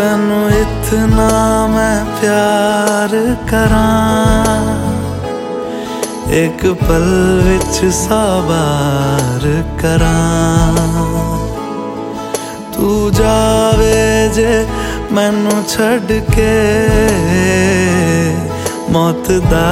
तैनू इतना मैं प्यार करां, एक पल विच साबार करां। तू जावे जे मैनू छड़ के, मौत दा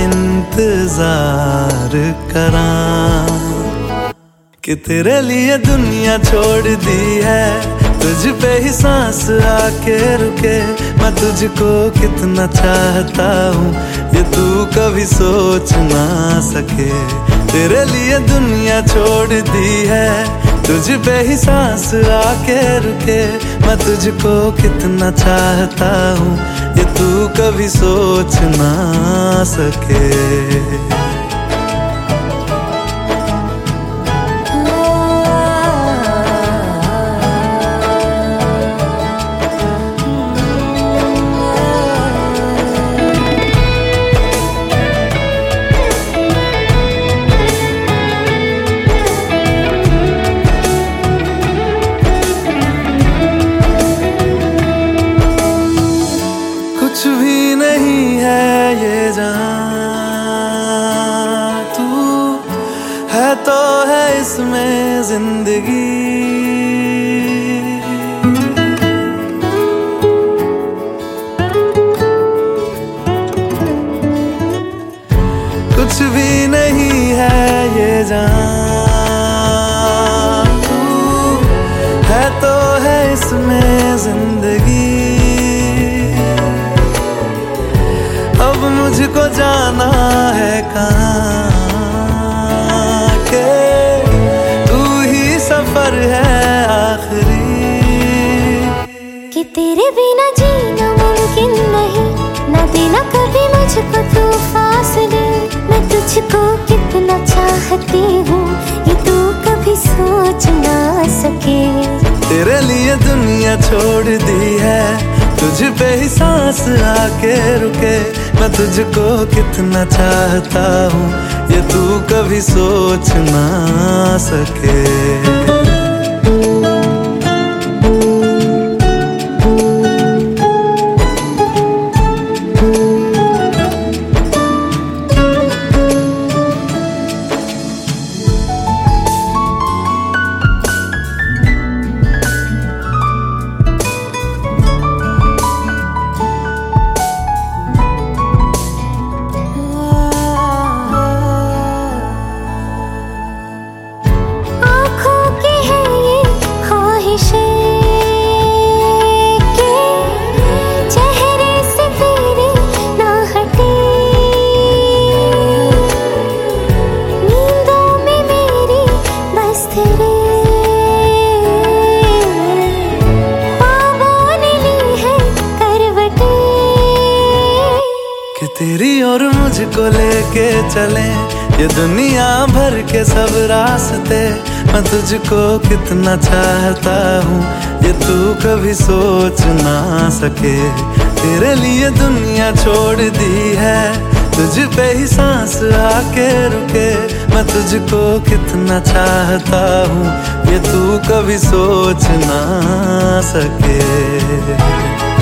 इंतजार करां। कि तेरे लिए दुनिया छोड़ दी है, तुझ पे ही सांस आके रुके। मैं तुझको कितना चाहता हूँ ये तू कभी सोच ना सके। तेरे लिए दुनिया छोड़ दी है, तुझ पे ही सांस आके रुके। मैं तुझको कितना चाहता हूँ ये तू कभी सोच ना सके। कुछ भी नहीं है ये जहां, तू है तो है इसमें जिंदगी। कुछ भी नहीं है ये जहां, तू है तो है इसमें जिंदगी। अब मुझको जाना है कहाँ के तू ही सफर है आखिरी। कि तेरे बिना जीना मुमकिन नहीं, ना देना कभी मुझको तू फासले। मैं तुझको कितना चाहती हूँ ये तू कभी सोच ना सके। तेरे लिए दुनिया छोड़ दी है, तुझ पे ही सांस आके रुके। मैं तुझको कितना चाहता हूँ ये तू कभी सोच ना सके। तेरी और मुझको लेके चले ये दुनिया भर के सब रास्ते। मैं तुझको कितना चाहता हूँ ये तू कभी सोच ना सके। तेरे लिए दुनिया छोड़ दी है, तुझ पे ही सांस आके रुके। मैं तुझको कितना चाहता हूँ ये तू कभी सोच ना सके।